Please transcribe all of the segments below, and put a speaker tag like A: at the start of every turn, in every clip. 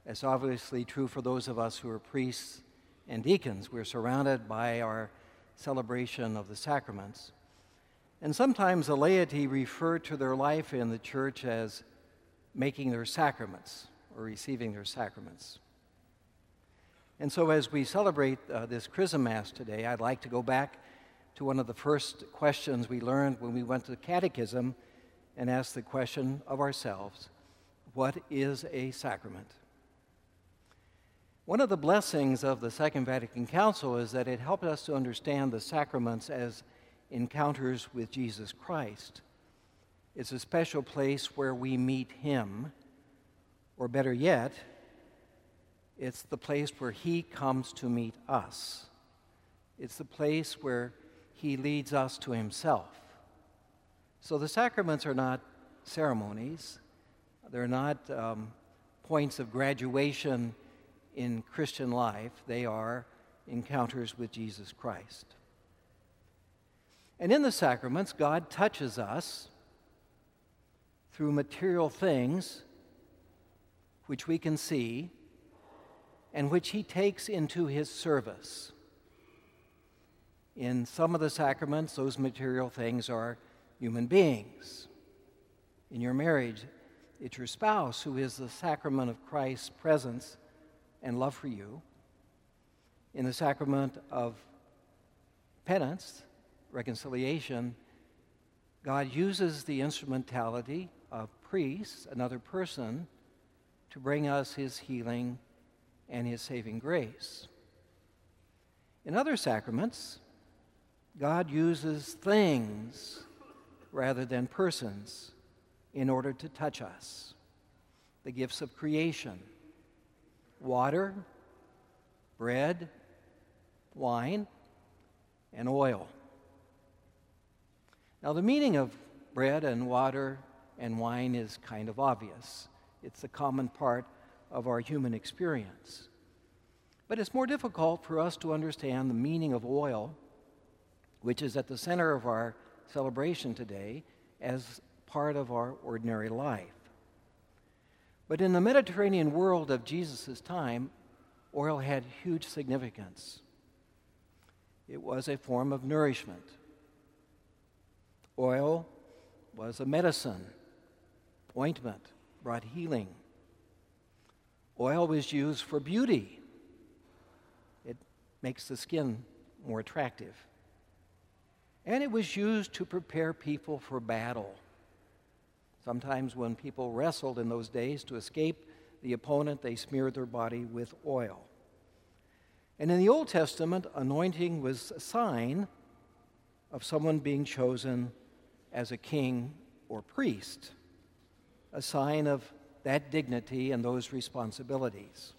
A: That's obviously true for those of us who are priests and deacons. We're surrounded by our celebration of the sacraments. And sometimes the laity refer to their life in the church as making their sacraments or receiving their sacraments. And so as we celebrate this Chrism Mass today, I'd like to go back to one of the first questions we learned when we went to the catechism and ask the question of ourselves, what is a sacrament? One of the blessings of the Second Vatican Council is that it helped us to understand the sacraments as encounters with Jesus Christ. It's a special place where we meet Him, or better yet, it's the place where He comes to meet us. It's the place where He leads us to Himself. So the sacraments are not ceremonies. They're not points of graduation in Christian life. They are encounters with Jesus Christ. And in the sacraments, God touches us through material things which we can see and which He takes into His service. In some of the sacraments, those material things are human beings. In your marriage, it's your spouse who is the sacrament of Christ's presence and love for you. In the sacrament of penance, reconciliation, God uses the instrumentality of priests, another person, to bring us His healing and His saving grace. In other sacraments, God uses things rather than persons in order to touch us. The gifts of creation, water, bread, wine, and oil. Now, the meaning of bread and water and wine is kind of obvious. It's a common part of our human experience. But it's more difficult for us to understand the meaning of oil, which is at the center of our celebration today, as part of our ordinary life. But in the Mediterranean world of Jesus' time, oil had huge significance. It was a form of nourishment. Oil was a medicine. Ointment brought healing. Oil was used for beauty. It makes the skin more attractive. And it was used to prepare people for battle. Sometimes when people wrestled in those days to escape the opponent, they smeared their body with oil. And in the Old Testament, anointing was a sign of someone being chosen as a king or priest, a sign of that dignity and those responsibilities.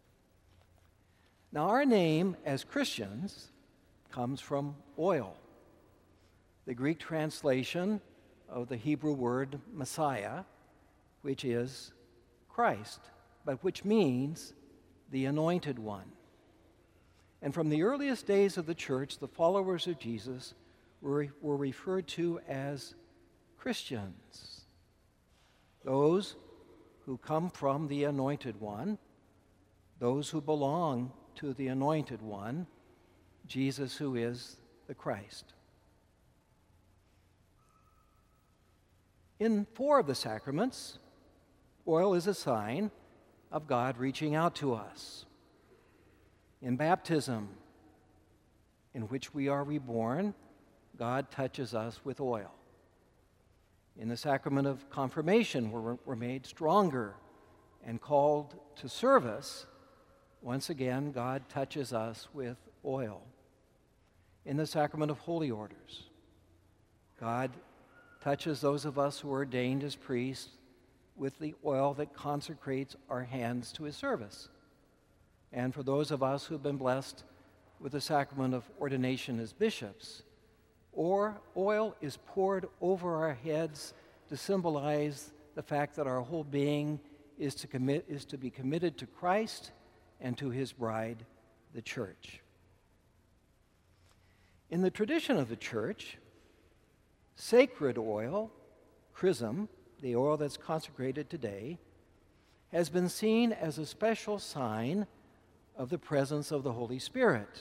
A: Now, our name as Christians comes from oil. The Greek translation of the Hebrew word Messiah, which is Christ, but which means the Anointed One. And from the earliest days of the church, the followers of Jesus were referred to as Christians, those who come from the Anointed One, those who belong to the Anointed One, Jesus, who is the Christ. In 4 of the sacraments, oil is a sign of God reaching out to us. In baptism, in which we are reborn, God touches us with oil. In the sacrament of confirmation, we're made stronger and called to service. Once again, God touches us with oil. In the sacrament of holy orders, God touches those of us who are ordained as priests with the oil that consecrates our hands to His service. And for those of us who have been blessed with the sacrament of ordination as bishops, or oil is poured over our heads to symbolize the fact that our whole being is to be committed to Christ and to His bride, the church. In the tradition of the church, sacred oil, chrism, the oil that's consecrated today, has been seen as a special sign of the presence of the Holy Spirit.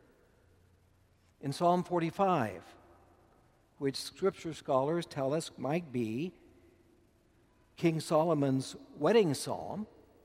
A: In Psalm 45, which Scripture scholars tell us might be King Solomon's wedding psalm,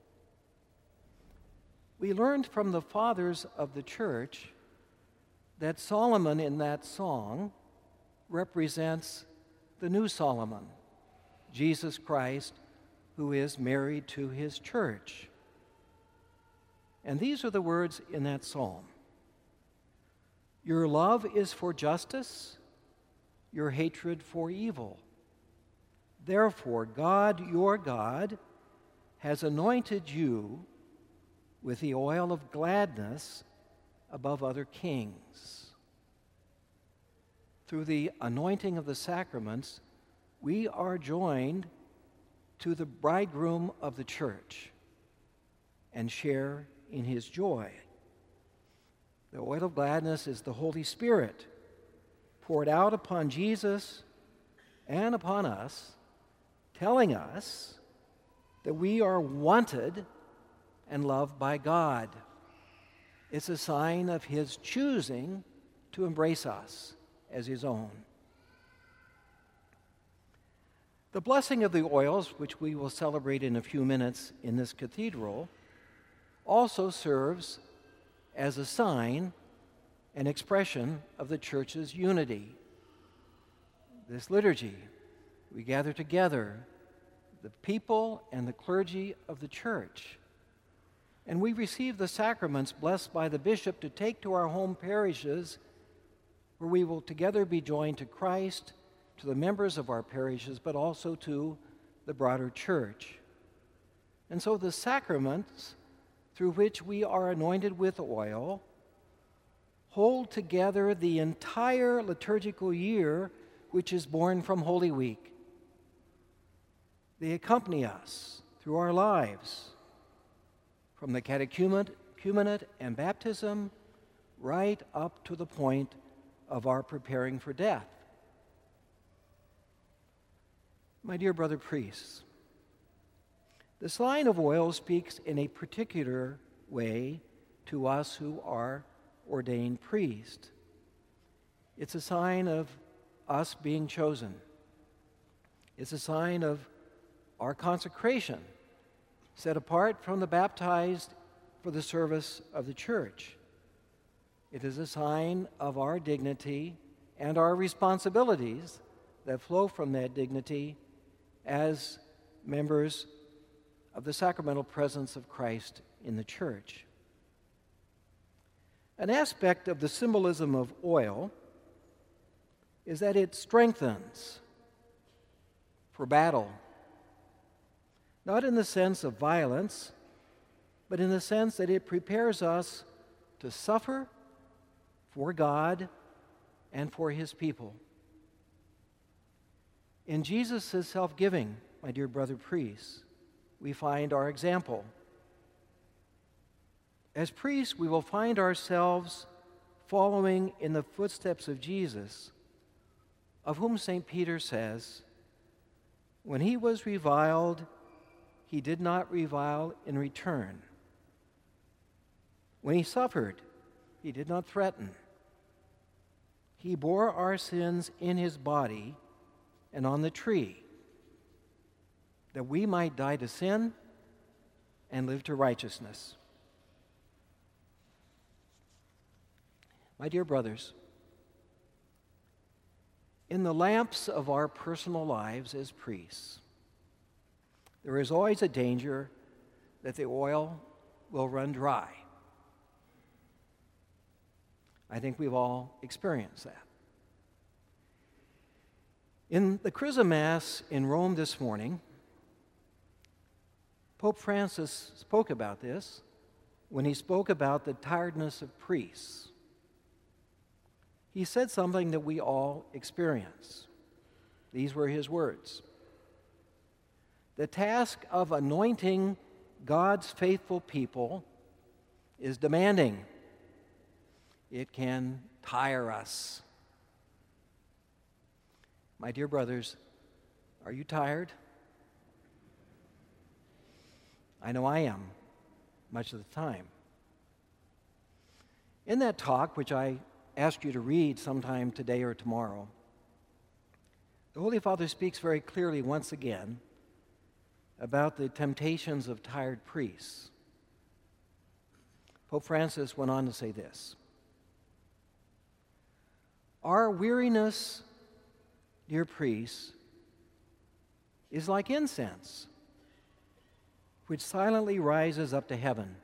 A: we learned from the fathers of the church that Solomon in that song represents the new Solomon, Jesus Christ, who is married to his church. And these are the words in that psalm. Your love is for justice, your hatred for evil. Therefore, God, your God, has anointed you with the oil of gladness above other kings. Through the anointing of the sacraments, we are joined to the bridegroom of the church and share in his joy. The oil of gladness is the Holy Spirit poured out upon Jesus and upon us, telling us that we are wanted and loved by God. It's a sign of his choosing to embrace us as his own. The blessing of the oils, which we will celebrate in a few minutes in this cathedral, also serves as a sign and expression of the church's unity. This liturgy, we gather together, the people and the clergy of the church, and we receive the sacraments blessed by the bishop to take to our home parishes, where we will together be joined to Christ, to the members of our parishes, but also to the broader church. And so the sacraments through which we are anointed with oil hold together the entire liturgical year which is born from Holy Week. They accompany us through our lives, from the catechumenate and baptism right up to the point of our preparing for death. My dear brother priests, this line of oil speaks in a particular way to us who are ordained priests. It's a sign of us being chosen. It's a sign of our consecration, set apart from the baptized for the service of the church. It is a sign of our dignity and our responsibilities that flow from that dignity as members of the sacramental presence of Christ in the church. An aspect of the symbolism of oil is that it strengthens for battle, not in the sense of violence, but in the sense that it prepares us to suffer for God and for his people. In Jesus' self-giving, my dear brother priests, we find our example. As priests, we will find ourselves following in the footsteps of Jesus, of whom St. Peter says, when he was reviled, he did not revile in return. When he suffered, he did not threaten. He bore our sins in his body and on the tree, that we might die to sin and live to righteousness. My dear brothers, in the lamps of our personal lives as priests, there is always a danger that the oil will run dry. I think we've all experienced that. In the Chrism Mass in Rome this morning, Pope Francis spoke about this when he spoke about the tiredness of priests. He said something that we all experience. These were his words. The task of anointing God's faithful people is demanding. It can tire us. My dear brothers, are you tired? I know I am much of the time. In that talk, which I ask you to read sometime today or tomorrow, the Holy Father speaks very clearly once again about the temptations of tired priests. Pope Francis went on to say this: "Our weariness, dear priests, is like incense, which silently rises up to heaven.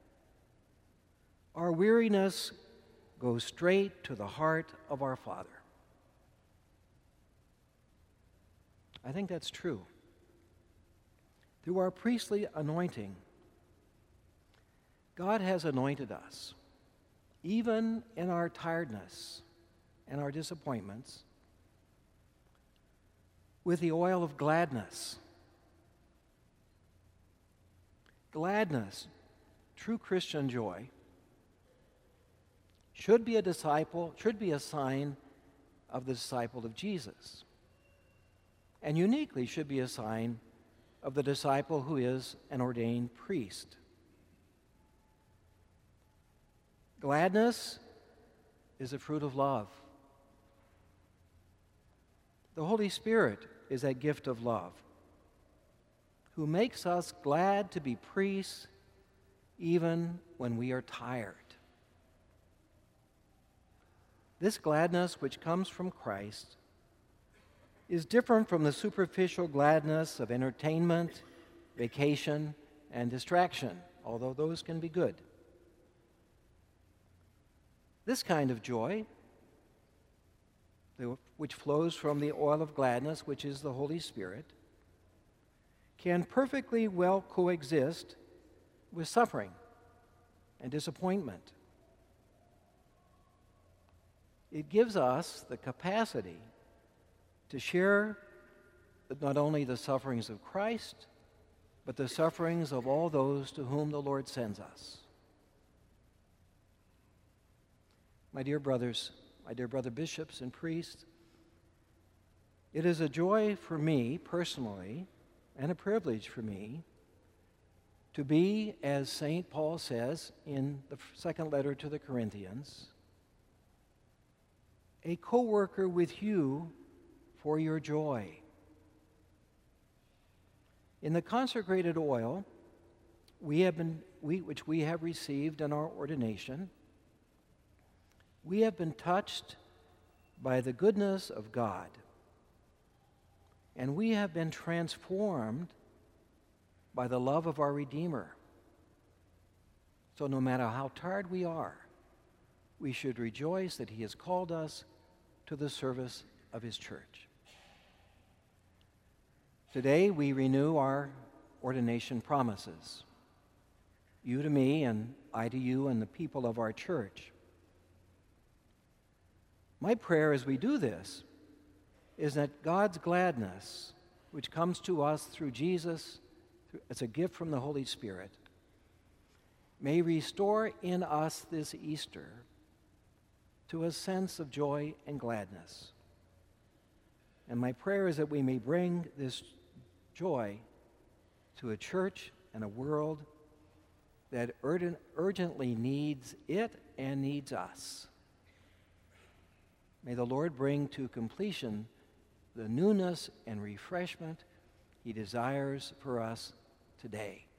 A: Our weariness goes straight to the heart of our Father." I think that's true. Through our priestly anointing, God has anointed us, even in our tiredness and our disappointments, with the oil of gladness. Gladness, true Christian joy, should be a sign of the disciple of Jesus, and uniquely should be a sign of the disciple who is an ordained priest. Gladness is a fruit of love. The Holy Spirit is that gift of love, who makes us glad to be priests even when we are tired. This gladness which comes from Christ is different from the superficial gladness of entertainment, vacation, and distraction, although those can be good. This kind of joy, which flows from the oil of gladness, which is the Holy Spirit, can perfectly well coexist with suffering and disappointment. It gives us the capacity to share not only the sufferings of Christ, but the sufferings of all those to whom the Lord sends us. My dear brothers, my dear brother bishops and priests, it is a joy for me personally and a privilege for me to be, as St. Paul says in the second letter to the Corinthians, a co-worker with you for your joy. In the consecrated oil which we have received in our ordination, we have been touched by the goodness of God, and we have been transformed by the love of our Redeemer. So no matter how tired we are, we should rejoice that He has called us to the service of His church. Today we renew our ordination promises, you to me and I to you and the people of our church. My prayer as we do this is that God's gladness, which comes to us through Jesus as a gift from the Holy Spirit, may restore in us this Easter to a sense of joy and gladness. And my prayer is that we may bring this joy to a church and a world that urgently needs it and needs us. May the Lord bring to completion the newness and refreshment He desires for us today.